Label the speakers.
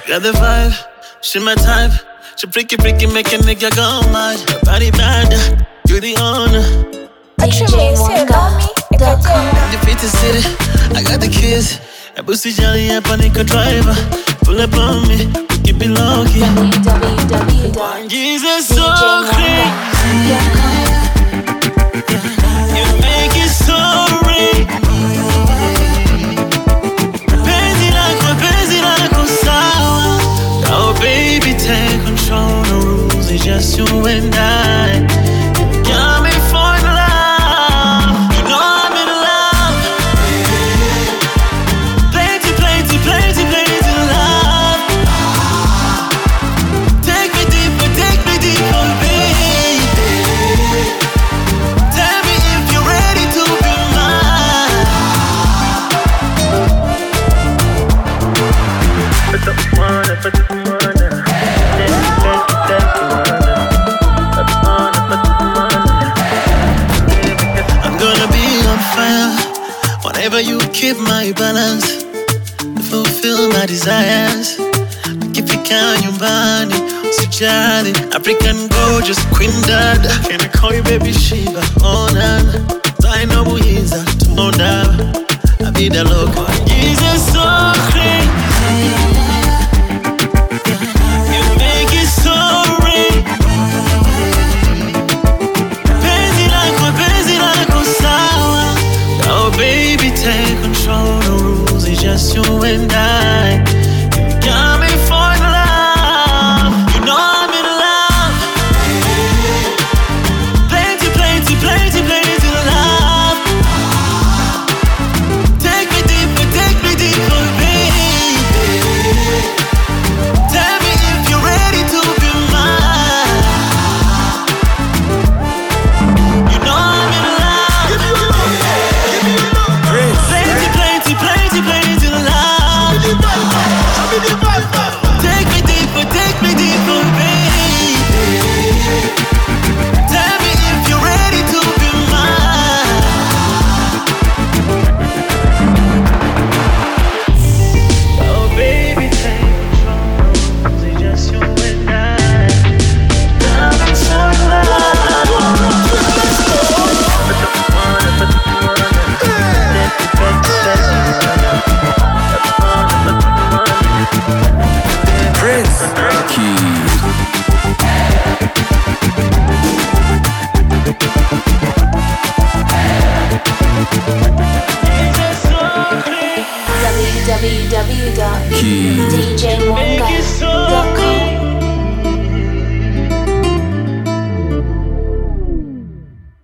Speaker 1: Got the vibe, she my type. She freaky, make a nigga go mad. Her body bad, you the owner.
Speaker 2: DJMonga.com.
Speaker 1: Defeat the city, I got the keys. I boosted Johnny up on Nico driver. Pull up on me, we keep it low key. Jesus so crazy. You make it so real. Penzi lako sawa. Oh baby, take control. No rules, it's just you and I. Got me for love. You know I'm in love. Plenty love. Take me deeper, baby. Tell me if you're ready to be mine. Put the one. I'm gonna be on fire whenever you keep my balance, to fulfill my desires. Nikifika nyumbani usijali, African gorgeous queen dad. Can I call you baby Shiva? Oh nana, Zaina Buyiza, Tumonda, Abida Loco. Jesus so crazy. You make it so real. Penzi lako sawa. Oh baby, take control. No rules, it's just you and I. You got me for love. You know I'm in love. Plenty love. Take me deeper, baby. Tell me if you're ready to be mine. You know I'm in love. Plenty love. Take me deeper, baby. Tell me if you're ready to be mine. Oh baby, take control. It's just you and I. I'm so in love.
Speaker 3: Prince Keys.
Speaker 2: www.djmonga.com.